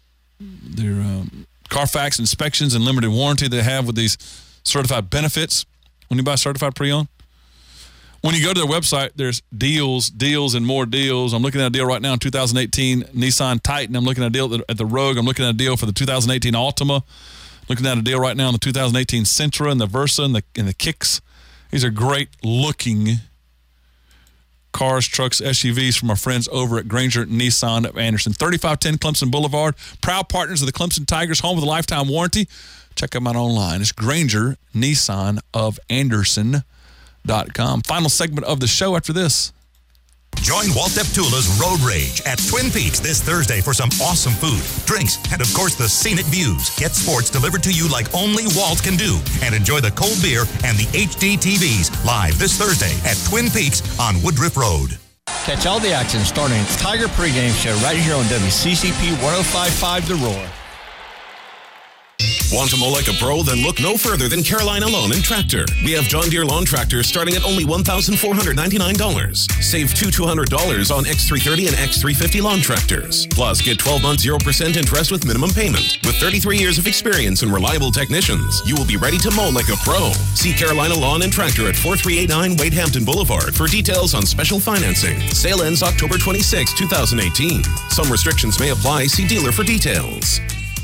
Carfax inspections and limited warranty they have with these certified benefits when you buy certified pre-owned. When you go to their website, there's deals, and more deals. I'm looking at a deal right now in 2018 Nissan Titan. I'm looking at a deal at the Rogue. I'm looking at a deal for the 2018 Altima. Looking at a deal right now in the 2018 Sentra and the Versa and the Kicks. These are great looking cars, trucks, SUVs from our friends over at Granger Nissan of Anderson. 3510 Clemson Boulevard. Proud partners of the Clemson Tigers, home with a lifetime warranty. Check them out online. It's Granger Nissan of Anderson.com. Final segment of the show after this.
Join Walt Deptula's Road Rage at Twin Peaks this Thursday for some awesome food, drinks, and of course the scenic views. Get sports delivered to you like only Walt can do. And enjoy the cold beer and the HD TVs live this Thursday at Twin Peaks on Woodruff Road.
Catch all the action starting at the Tiger pregame show right here on WCCP 105.5 The Roar.
Want to mow like a pro? Then look no further than Carolina Lawn and Tractor. We have John Deere lawn tractors starting at only $1,499. Save $200 on X330 and X350 lawn tractors. Plus, get 12 months 0% interest with minimum payment. With 33 years of experience and reliable technicians, you will be ready to mow like a pro. See Carolina Lawn and Tractor at 4389 Wade Hampton Boulevard for details on special financing. Sale ends October 26, 2018. Some restrictions may apply. See dealer for details.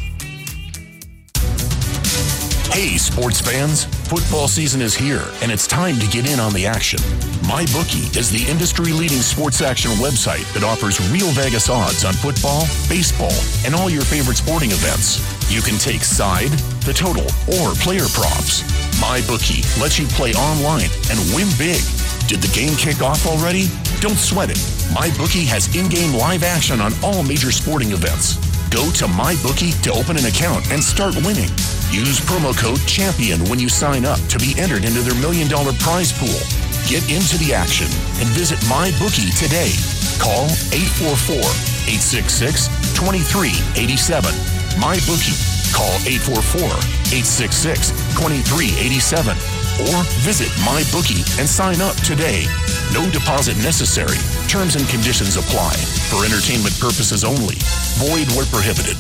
Hey, sports fans. Football season is here, and it's time to get in on the action. MyBookie is the industry-leading sports action website that offers real Vegas odds on football, baseball, and all your favorite sporting events. You can take side, the total, or player props. MyBookie lets you play online and win big. Did the game kick off already? Don't sweat it. MyBookie has in-game live action on all major sporting events. Go to MyBookie to open an account and start winning. Use promo code CHAMPION when you sign up to be entered into their $1 million prize pool. Get into the action and visit MyBookie today. Call 844-866-2387. MyBookie. Call 844-866-2387. Or visit MyBookie and sign up today. No deposit necessary. Terms and conditions apply. For entertainment purposes only. Void where prohibited.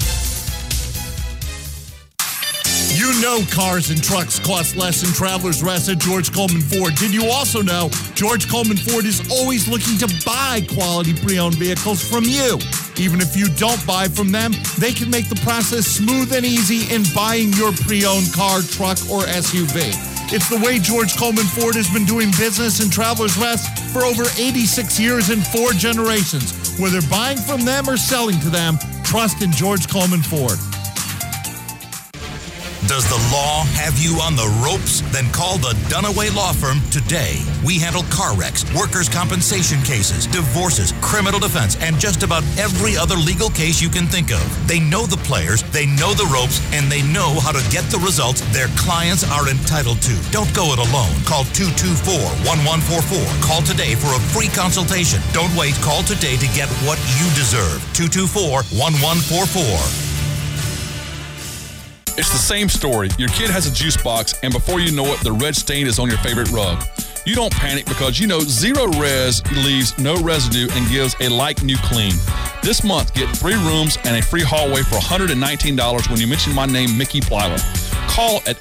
You know cars and trucks cost less than Travelers Rest at George Coleman Ford. Did you also know George Coleman Ford is always looking to buy quality pre-owned vehicles from you? Even if you don't buy from them, they can make the process smooth and easy in buying your pre-owned car, truck, or SUV. It's the way George Coleman Ford has been doing business in Travelers Rest for over 86 years and 4 generations. Whether buying from them or selling to them, trust in George Coleman Ford.
Does the law have you on the ropes? Then call the Dunaway Law Firm today. We handle car wrecks, workers' compensation cases, divorces, criminal defense, and just about every other legal case you can think of. They know the players, they know the ropes, and they know how to get the results their clients are entitled to. Don't go it alone. Call 224-1144. Call today for a free consultation. Don't wait. Call today to get what you deserve. 224-1144.
It's the same story. Your kid has a juice box, and before you know it, the red stain is on your favorite rug. You don't panic because you know Zero Res leaves no residue and gives a like-new clean. This month, get 3 rooms and a free hallway for $119 when you mention my name, Mickey Plyler. Call at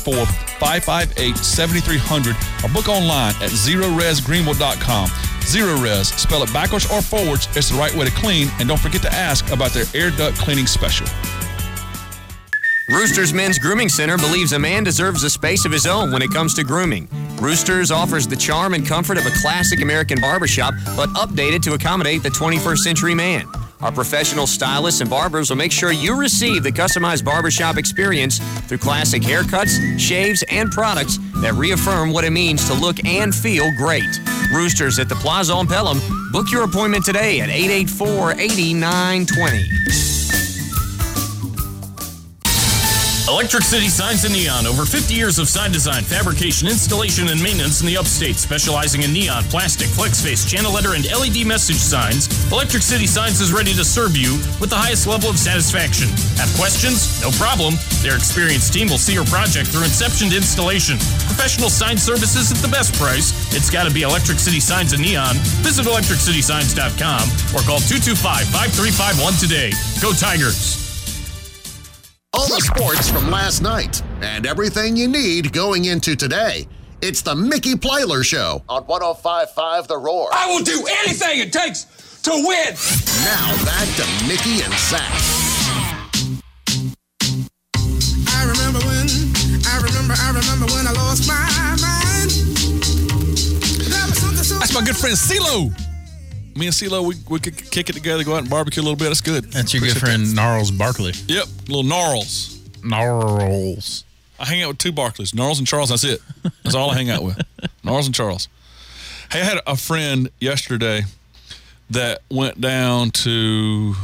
864-558-7300 or book online at ZeroResGreenville.com. Zero Res, spell it backwards or forwards, it's the right way to clean, and don't forget to ask about their air duct cleaning special.
Roosters Men's Grooming Center believes a man deserves a space of his own when it comes to grooming. Roosters offers the charm and comfort of a classic American barbershop, but updated to accommodate the 21st century man. Our professional stylists and barbers will make sure you receive the customized barbershop experience through classic haircuts, shaves, and products that reaffirm what it means to look and feel great. Roosters at the Plaza on Pelham. Book your appointment today at 884-8920.
Electric City Signs and Neon. Over 50 years of sign design, fabrication, installation, and maintenance in the upstate. Specializing in neon, plastic, flex face, channel letter, and LED message signs, Electric City Signs is ready to serve you with the highest level of satisfaction. Have questions? No problem. Their experienced team will see your project through inception to installation. Professional sign services at the best price. It's got to be Electric City Signs and Neon. Visit electricitysigns.com or call 225-5351 today. Go Tigers!
All the sports from last night and everything you need going into today. It's the Mickey Plyler Show on 105.5 The Roar.
I will do anything it takes to win.
Now back to Mickey and Zach.
I remember when I lost my mind.
That's my good friend CeeLo. Me and CeeLo, we could kick it together, go out and barbecue a little bit. That's good.
That's your good friend Gnarls Barkley.
Yep, little Gnarls.
Gnarls.
I hang out with 2 Barkleys, Gnarls and Charles. That's it. That's all I hang out with. Gnarls and Charles. Hey, I had a friend yesterday that went down to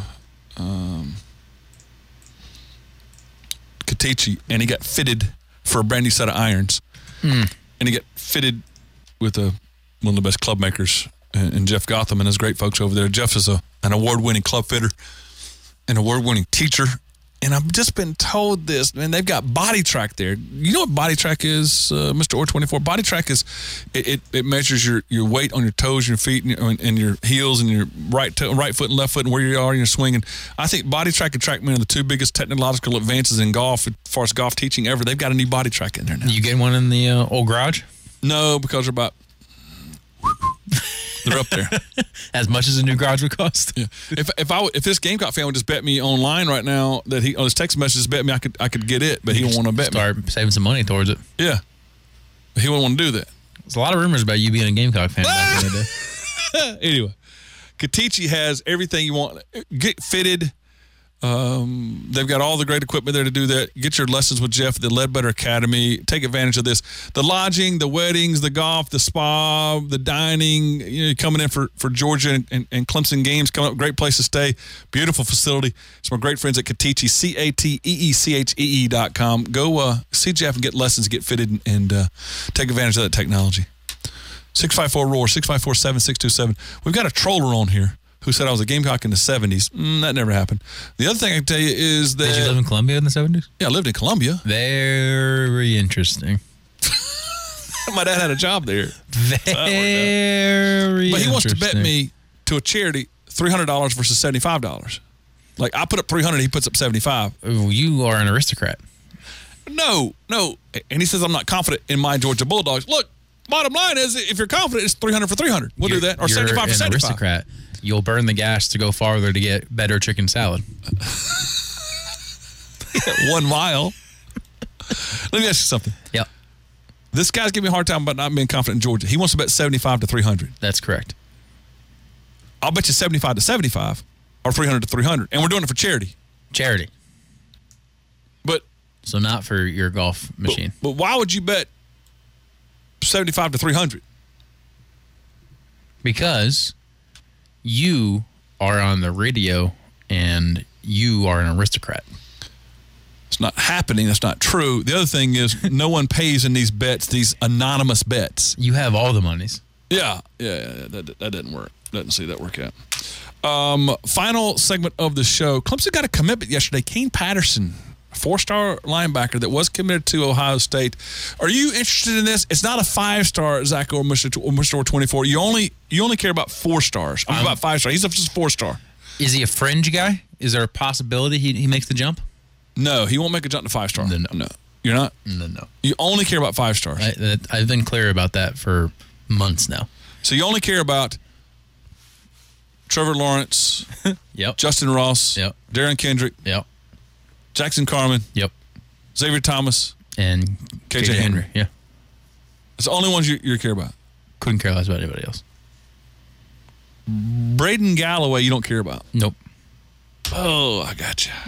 Katichi, and he got fitted for a brand new set of irons. And he got fitted with one of the best club makers, and Jeff Gotham and his great folks over there. Jeff is an award-winning club fitter, an award-winning teacher, And I've just been told this, man. They've got Body Track there. You know what Body Track is, Mr. Or24? Body Track is it measures your weight on your toes, your feet, and your heels, and your right foot and left foot, and where you are in your swinging. I think Body Track and TrackMan are the two biggest technological advances in golf as far as golf teaching ever. They've got a new Body Track in there now.
You getting one in the old garage?
No, because they're about. They're up there.
As much as a new garage would cost.
Yeah. If this Gamecock fan would just bet me online right now that he on his text messages bet me I could get it, but he don't want to bet me.
Start saving some money towards it.
Yeah. But he wouldn't want to do that.
There's a lot of rumors about you being a Gamecock fan back in the day.
Anyway, Katichi has everything you want. Get fitted. They've got all the great equipment there to do that. Get your lessons with Jeff at the Ledbetter Academy. Take advantage of this. The lodging, the weddings, the golf, the spa, the dining, coming in for Georgia and Clemson games coming up. Great place to stay. Beautiful facility. It's my great friends at Katichi, CATEECHEE.com. Go see Jeff and get lessons, get fitted, and take advantage of that technology. 654-ROAR, 654-7627. We've got a troller on here who said I was a Gamecock in the 70s. That never happened. The other thing I can tell you is that...
Did you live in Columbia in the 70s?
Yeah, I lived in Columbia.
Very interesting.
My dad had a job there.
Very
But he wants to bet
interesting.
me to a charity $300 versus $75. Like, I put up $300, he puts up $75.
Ooh, you are an aristocrat.
No. And he says I'm not confident in my Georgia Bulldogs. Look, bottom line is if you're confident, it's $300 for $300. We'll do that. Or
You're
75 for
an
75.
aristocrat. You'll burn the gas to go farther to get better chicken salad.
1 mile. Let me ask you something.
Yep.
This guy's giving me a hard time about not being confident in Georgia. He wants to bet 75 to 300.
That's correct.
I'll bet you 75 to 75 or 300 to 300. And we're doing it for charity.
Charity.
But
so not for your golf machine.
But why would you bet 75 to 300?
Because you are on the radio and you are an aristocrat.
It's not happening. That's not true. The other thing is no one pays in these bets, these anonymous bets.
You have all the monies.
Yeah. That didn't work. Doesn't see that work out. Final segment of the show. Clemson got a commitment yesterday. Kane Patterson, 4-star linebacker that was committed to Ohio State. Are you interested in this? It's not a 5-star, Zach or Mr. 24. You only care about 4 stars. About 5 stars. He's just 4-star.
Is he a fringe guy? Is there a possibility he makes the jump?
No, he won't make a jump to 5-star.
No.
You're not?
No.
You only care about 5 stars.
I've been clear about that for months now.
So you only care about Trevor Lawrence,
yep.
Justin Ross,
yep.
Darren Kendrick,
yep.
Jackson Carman,
yep.
Xavier Thomas,
and KJ Henry. Yeah.
It's the only ones you care about.
Couldn't care less about anybody else.
Braden Galloway, you don't care about.
Nope.
Oh, I got you.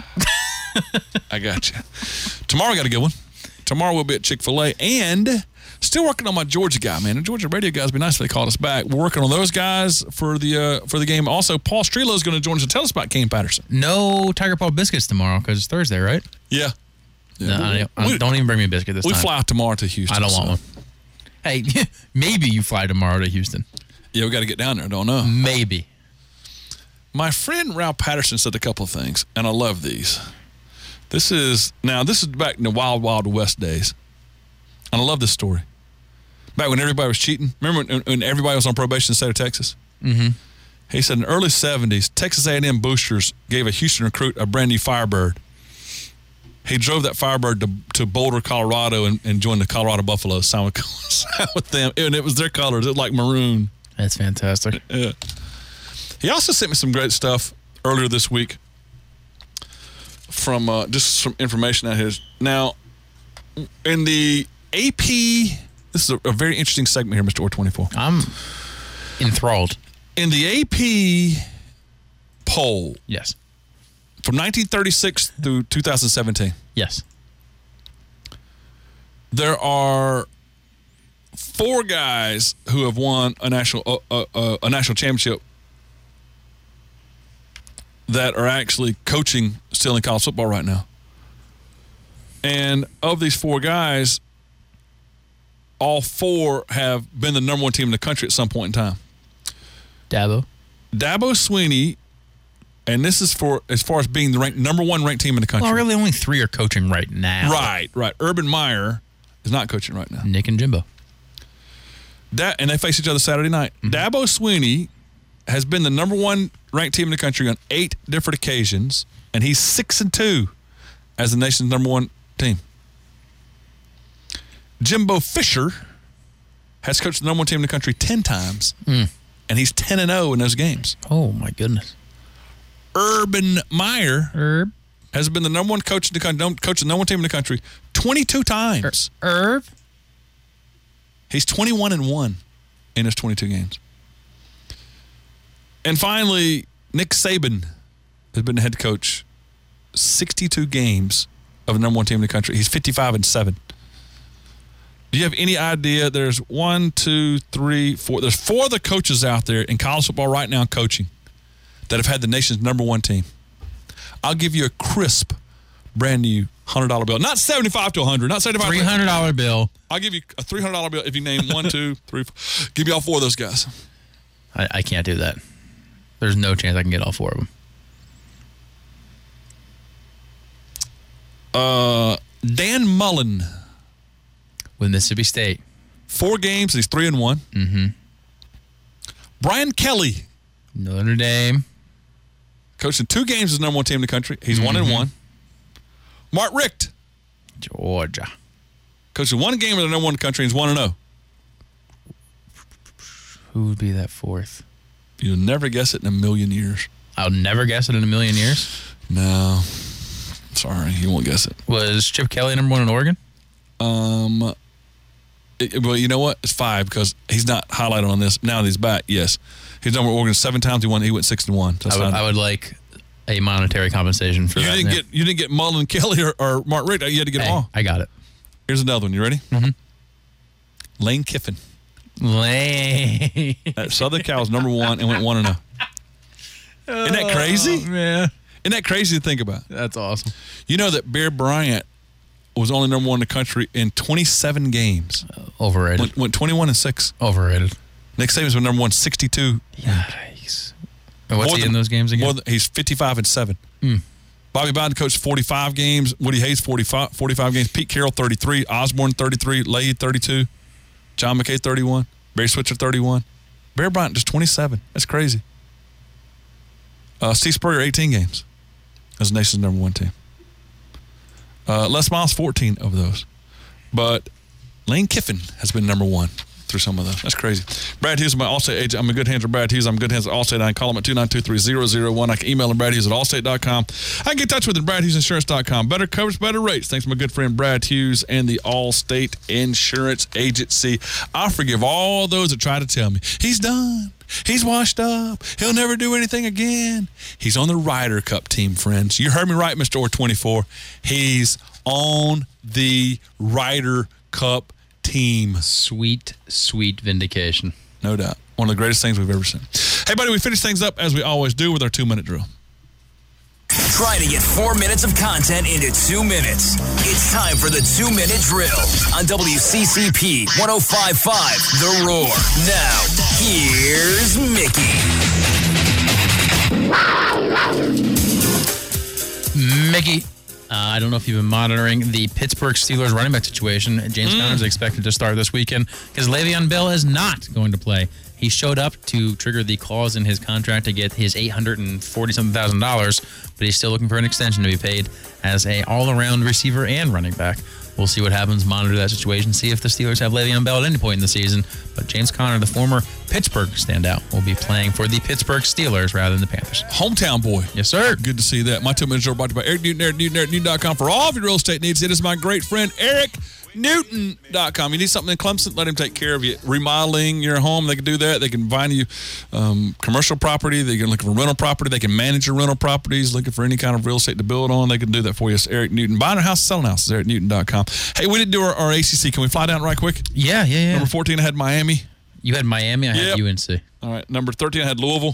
Tomorrow, got a good one. Tomorrow we'll be at Chick-fil-A and still working on my Georgia guy, man. The Georgia radio guys would be nice if they called us back. We're working on those guys for the game. Also, Paul Strelo is going to join us to tell us about Kane Patterson.
No Tiger Paw biscuits tomorrow because it's Thursday, right?
Yeah.
No, don't even bring me a biscuit this time.
We fly out tomorrow to Houston.
I don't want one. Hey, maybe you fly tomorrow to Houston.
Yeah, we got to get down there. I don't know.
Maybe.
My friend Ralph Patterson said a couple of things, and I love these. This is back in the Wild Wild West days, and I love this story. Back when everybody was cheating. Remember when everybody was on probation in the state of Texas?
Mm-hmm.
He said in the early 70s, Texas A&M boosters gave a Houston recruit a brand new Firebird. He drove that Firebird to Boulder, Colorado, and joined the Colorado Buffaloes, signed with them. And it was their colors. It was like maroon.
That's fantastic.
Yeah. He also sent me some great stuff earlier this week from just some information out his. Now, in the AP, this is a very interesting segment here, Mr. Or24.
I'm enthralled.
In the AP poll.
Yes.
From 1936 through 2017.
Yes.
There are 4 guys who have won a national championship that are actually coaching still in college football right now. And of these 4 guys, all 4 have been the number 1 team in the country at some point in time.
Dabo
Swinney And this is for as far as being the number one ranked team in the country.
Well, really, only 3 are coaching right now.
Right. Urban Meyer is not coaching right now.
Nick and Jimbo.
And they face each other Saturday night.
Mm-hmm.
Dabo Swinney has been the number one ranked team in the country on 8 different occasions, and he's 6-2 as the nation's number one team. Jimbo Fisher has coached the number one team in the country 10 times, and he's 10-0 in those games.
Oh, my goodness.
Urban Meyer has been the number one coach in the country, coached the number one team in the country 22 times. He's 21-1 in his 22 games. And finally, Nick Saban has been the head coach 62 games of the number one team in the country. He's 55-7. Do you have any idea? There's 1, 2, 3, 4. There's 4 of the coaches out there in college football right now coaching that have had the nation's number one team. I'll give you a crisp, brand new $100 bill. Not $75 to $100. Not $75.
$300 bill.
I'll give you a $300 bill if you name 1, 2, 3, 4. Give me all 4 of those guys.
I can't do that. There's no chance I can get all 4 of them.
Dan Mullen.
With Mississippi State.
4 games, he's 3-1.
Mm-hmm.
Brian Kelly.
Notre Dame.
Coaching 2 games as number one team in the country. He's 1-1. Mark Richt.
Georgia.
Coaching 1 game as the number one in the country. He's 1-0.
Who would be that 4th?
You'll never guess it in a million years.
I'll never guess it in a million years?
No. Sorry, you won't guess it.
Was Chip Kelly number 1 in Oregon?
Well, you know what? It's 5 because he's not highlighted on this. Now that he's back, yes. He's number Oregon 7 times. He went 6-1. So
I would like a monetary compensation for that.
You didn't get Mullen Kelly or Mark Richt. You had to get them all.
I got it.
Here's another one. You ready?
Mm-hmm.
Lane Kiffin. At Southern Cal was number 1 and went 1-0. Isn't that crazy?
Yeah.
Isn't that crazy to think about?
That's awesome.
You know that Bear Bryant was only number 1 in the country in 27 games.
Overrated.
Went 21-6.
Overrated.
Nick Saban's been number 1 62.
Yikes. And what's he in those games again?
He's 55-7. Bobby Bowden coached 45 games. Woody Hayes 45 games. Pete Carroll 33. Osborne 33. Lade 32. John McKay 31. Barry Switzer 31. Bear Bryant just 27. That's crazy. Steve Spurrier 18 games as the nation's number 1 team. Les Miles 14 of those. But Lane Kiffin has been number 1 through some of those. That's crazy. Brad Hughes is my Allstate agent. I'm in good hands with Brad Hughes. I'm in good hands at Allstate. I can call him at 292-3001. I can email him, bradhughes@allstate.com. I can get in touch with him, bradhughesinsurance.com. Better coverage, better rates. Thanks to my good friend Brad Hughes and the Allstate Insurance Agency. I forgive all those that try to tell me, he's done. He's washed up. He'll never do anything again. He's on the Ryder Cup team, friends. You heard me right, Mr. Or24. He's on the Ryder Cup team.
Sweet, sweet vindication.
No doubt. One of the greatest things we've ever seen. Hey, buddy, we finish things up as we always do with our 2-minute drill.
Try to get 4 minutes of content into 2 minutes. It's time for the 2-minute drill on WCCP 105.5 The Roar. Now, here's Mickey.
Mickey, I don't know if you've been monitoring the Pittsburgh Steelers running back situation. James Conner is expected to start this weekend because Le'Veon Bell is not going to play. He showed up to trigger the clause in his contract to get his $840,000, but he's still looking for an extension to be paid as a all-around receiver and running back. We'll see what happens, monitor that situation, see if the Steelers have Le'Veon Bell at any point in the season. But James Conner, the former Pittsburgh standout, will be playing for the Pittsburgh Steelers rather than the Panthers.
Hometown boy.
Yes, sir.
Good to see that. My 2-minute drill brought to you by Eric Newton, EricNewton.com for all of your real estate needs. It is my great friend, EricNewton.com. You need something in Clemson, let him take care of you. Remodeling your home, they can do that. They can find you commercial property. They can look for rental property. They can manage your rental properties. Looking for any kind of real estate to build on, they can do that for you. It's Eric Newton. Buying a house, selling houses, EricNewton.com. Hey, we didn't do our ACC. Can we fly down right quick?
Yeah.
Number 14, I had Miami.
You had Miami, I had UNC.
All right. Number 13, I had Louisville.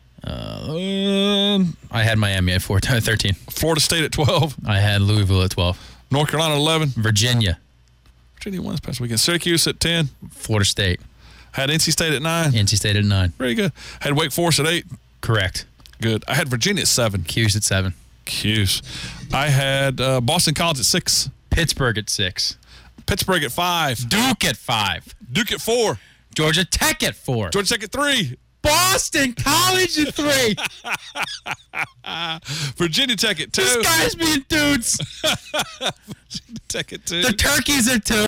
I had Miami at 13.
Florida State at 12.
I had Louisville at 12.
North Carolina at 11.
Virginia
won this past weekend. Syracuse at 10.
Florida State.
Had NC State at 9.
NC State at 9.
Very good. Had Wake Forest at 8.
Correct.
Good. I had Virginia at 7.
Cuse at 7.
Cuse. I had Boston College at 6.
Pittsburgh at 6.
Pittsburgh at 5.
Duke at 5.
Duke at 4.
Georgia Tech at 4.
Georgia Tech at 3.
Boston College at 3.
Virginia Tech at 2.
This guy's being dudes.
Virginia Tech at 2.
The Turkeys at 2.